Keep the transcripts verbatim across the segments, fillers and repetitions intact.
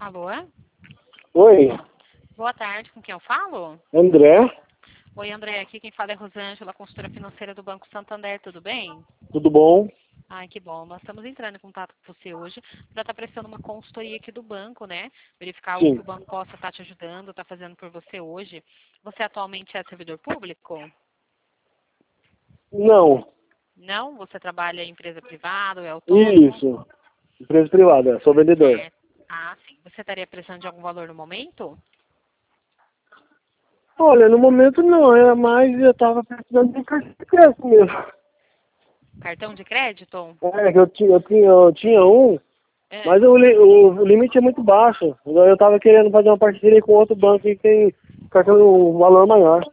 Alô? Oi, Boa tarde, com quem eu falo? André, Oi, André, aqui quem fala é Rosângela, consultora financeira do Banco Santander, tudo bem? tudo bom? Ai, que bom. Nós estamos entrando em contato com você hoje para estar prestando uma consultoria aqui do banco, né? Verificar algo que Sim. o banco possa estar te ajudando, estar fazendo por você hoje. Você atualmente é servidor público? Não, Não? Você trabalha em empresa privada ou é autônomo? isso, empresa privada, sou vendedor. É. Ah, sim. Você estaria precisando de algum valor no momento? Olha, no momento não, é mais eu tava precisando de um cartão de crédito mesmo. Cartão de crédito? É, que eu tinha, eu tinha, eu tinha um, É. mas o, li- o, o limite é muito baixo. Eu tava querendo fazer uma parceria com outro banco que tem cartão um valor maior.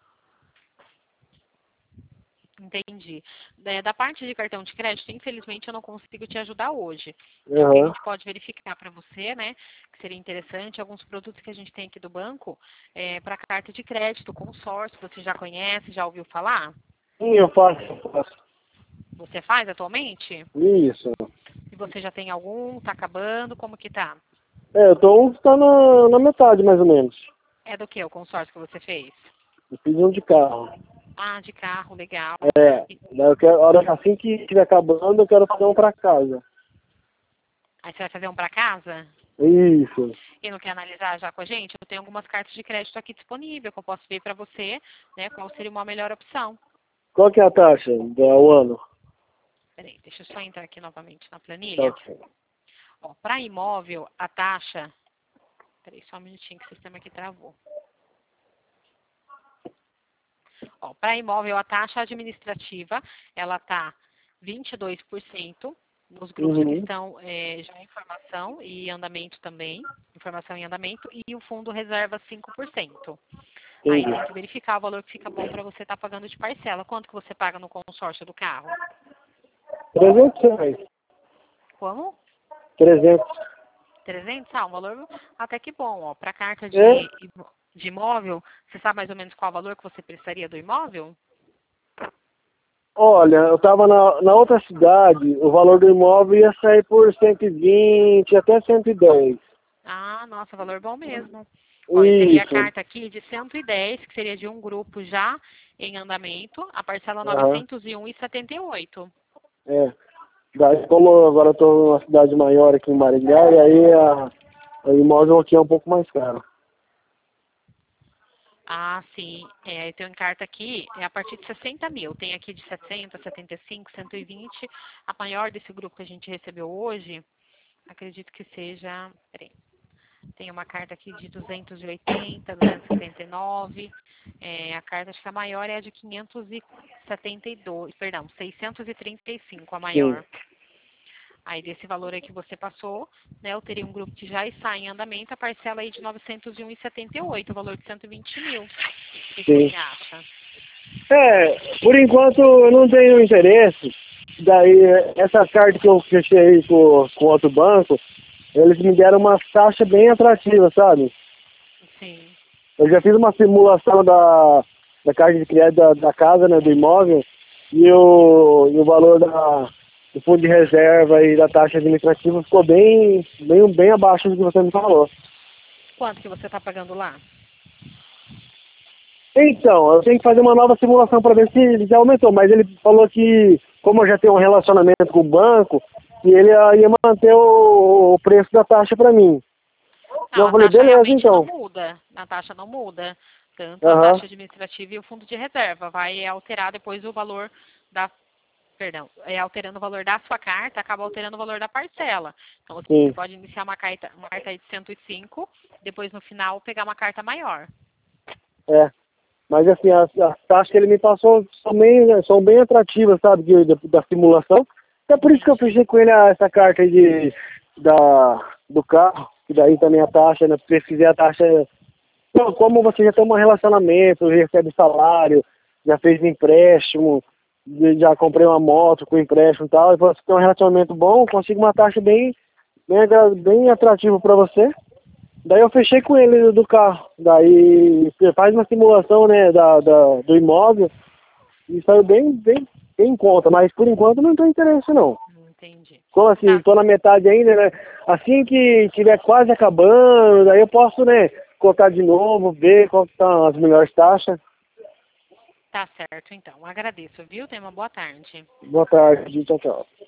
Entendi. É, da parte de cartão de crédito, infelizmente eu não consigo te ajudar hoje. É o que a Aham. gente pode verificar para você, né? Que seria interessante, alguns produtos que a gente tem aqui do banco é, para carta de crédito, consórcio, você já conhece, já ouviu falar? Sim, eu faço, eu faço. Você faz atualmente? Isso. E você já tem algum? Tá acabando? Como que tá? É, eu tô tá na, na metade mais ou menos. É do que o consórcio que você fez? Eu fiz um de carro. Ah, de carro, legal. É, E- daí eu quero, a hora assim que estiver acabando, eu quero fazer um pra casa. Aí você vai fazer um para casa? Isso. E não quer analisar já com a gente? Eu tenho algumas cartas de crédito aqui disponíveis que eu posso ver para você, né? Qual seria uma melhor opção. Qual que é a taxa do ano? Peraí, deixa eu só entrar aqui novamente na Tá planilha. ok. Ó, para imóvel, a taxa. Peraí, só um minutinho que o sistema aqui travou. Ó, para imóvel, a taxa administrativa, ela tá vinte e dois por cento nos grupos que Uhum. estão é, já em informação e andamento também, informação em andamento, e o fundo reserva cinco por cento. Aí Entendi. tem que verificar o valor que fica bom para você estar pagando de parcela. Quanto que você paga no consórcio do carro? trezentos reais. Como? trezentos. trezentos? Ah, um valor até que bom. Ó. Para carta É? de, de imóvel, você sabe mais ou menos qual o valor que você precisaria do imóvel? Olha, eu tava na, na outra cidade, o valor do imóvel ia sair por cento e vinte até cento e dez. Ah, nossa, valor bom mesmo. Ó, eu teria a Isso. carta aqui de cento e dez, que seria de um grupo já em andamento, a parcela Aham. novecentos e um e setenta e oito. É. Daí, como agora eu tô numa cidade maior aqui em Maringá, e aí a, o imóvel aqui é um pouco mais caro. Ah, sim. É, eu tenho em carta aqui, é a partir de sessenta mil. Tem aqui de setenta, setenta e cinco, cento e vinte. A maior desse grupo que a gente recebeu hoje, acredito que seja. Peraí. Tem uma carta aqui de duzentos e oitenta, duzentos e setenta e nove. É, a carta acho que a maior é a de quinhentos e setenta e dois, perdão, seiscentos e trinta e cinco, a Sim. maior. Aí desse valor aí que você passou, né, eu teria um grupo que já está em andamento, a parcela aí de novecentos e um e setenta e oito, o valor de cento e vinte mil. O que, que Sim. você acha? É, por enquanto eu não tenho interesse. Daí, essa carta que eu fechei com, com outro banco, eles me deram uma taxa bem atrativa, sabe? Sim. Eu já fiz uma simulação da, da carta de crédito da, da casa, né, do imóvel, e o, e o valor da, do fundo de reserva e da taxa administrativa ficou bem, bem, bem abaixo do que você me falou. Quanto que você está pagando lá? Então, eu tenho que fazer uma nova simulação para ver se ele já aumentou, mas ele falou que, como eu já tenho um relacionamento com o banco, que ele ia ia manter o, o preço da taxa para mim. Não, Eu a falei, taxa beleza, realmente não então. muda. A taxa não muda. Tanto a Aham, taxa administrativa e o fundo de reserva. Vai alterar depois o valor da. Perdão, é alterando o valor da sua carta, acaba alterando o valor da parcela. Então você sim, pode iniciar uma carta, uma carta aí de cento e cinco, depois no final pegar uma carta maior. é. Mas assim, as, as taxas que ele me passou são bem, são bem atrativas, sabe, de, da, da simulação. É por isso que eu Entendi. fechei com ele a- essa carta aí de, da, do carro, que daí também a taxa, né, pesquisei a taxa. Então, como você já tem um relacionamento, recebe salário, já fez empréstimo, já comprei uma moto com empréstimo e tal, e você tem um relacionamento bom, consigo uma taxa bem, bem, agra- bem atrativa para você. Daí eu fechei com ele do carro. Daí você faz uma simulação, né, da, da, do imóvel e saiu bem, bem, bem em conta, mas por enquanto não tem interesse não. Entendi. Como assim, Tá. tô na metade ainda, né? Assim que tiver quase acabando, daí eu posso, né, contar de novo, ver qual que estão as melhores taxas. Tá certo, então. Agradeço, viu? Tenha uma boa tarde. Boa tarde, tchau, tchau.